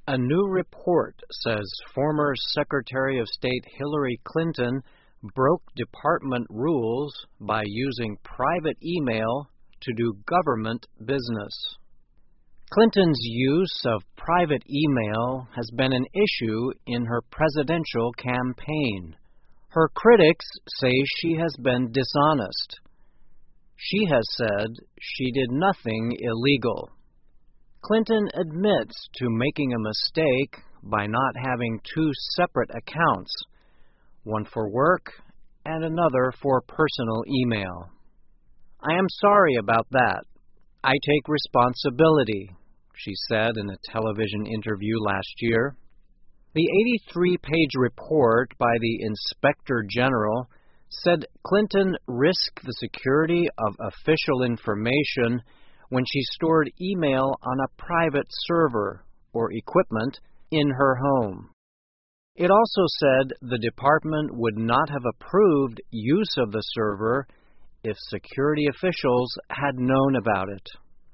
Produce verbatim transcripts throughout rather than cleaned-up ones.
A new report says former Secretary of State Hillary Clinton broke department rules by using private email to do government business. Clinton's use of private email has been an issue in her presidential campaign. Her critics say she has been dishonest. She has said she did nothing illegal. Clinton admits to making a mistake by not having two separate accounts, one for work and another for personal email. "I am sorry about that. I take responsibility," she said in a television interview last year. The eighty-three page report by the Inspector General said Clinton risked the security of official information when she stored email on a private server or equipment in her home. It also said the department would not have approved use of the server if security officials had known about it.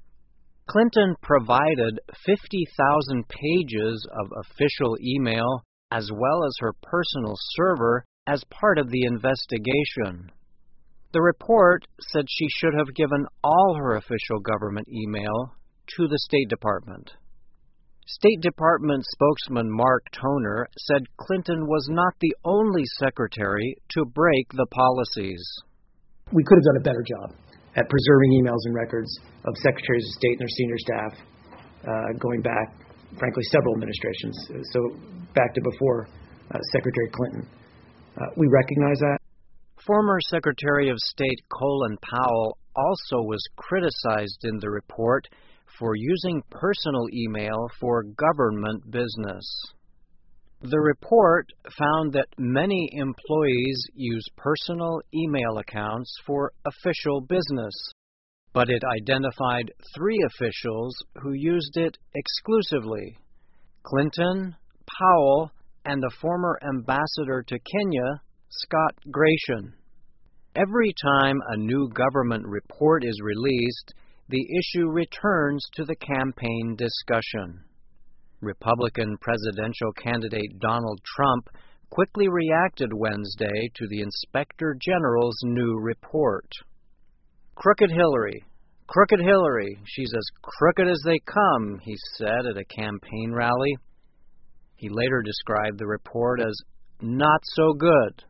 Clinton provided fifty thousand pages of official email as well as her personal server as part of the investigation. The report said she should have given all her official government email to the State Department. State Department spokesman Mark Toner said Clinton was not the only secretary to break the policies. "We could have done a better job at preserving emails and records of secretaries of state and their senior staff uh, going back, frankly, several administrations, so back to before uh, Secretary Clinton. Uh, we recognize that. Former Secretary of State Colin Powell also was criticized in the report for using personal email for government business. The report found that many employees use personal email accounts for official business, but it identified three officials who used it exclusively: Clinton, Powell, and the former ambassador to Kenya, Scott Gration. Every time a new government report is released, the issue returns to the campaign discussion. Republican presidential candidate Donald Trump quickly reacted Wednesday to the Inspector General's new report. "Crooked Hillary, crooked Hillary, she's as crooked as they come," he said at a campaign rally. He later described the report as not so good.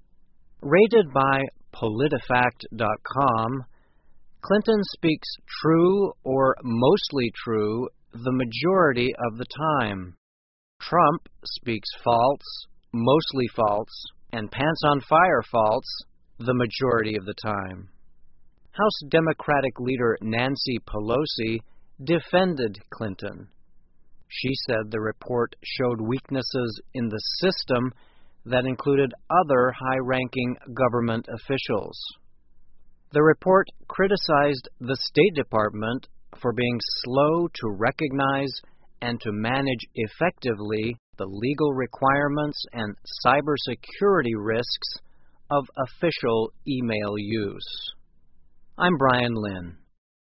Rated by PolitiFact dot com, Clinton speaks true or mostly true the majority of the time. Trump speaks false, mostly false, and pants on fire false the majority of the time. House Democratic leader Nancy Pelosi defended Clinton. She said the report showed weaknesses in the system that included other high-ranking government officials. The report criticized the State Department for being slow to recognize and to manage effectively the legal requirements and cybersecurity risks of official email use. I'm Brian Lynn.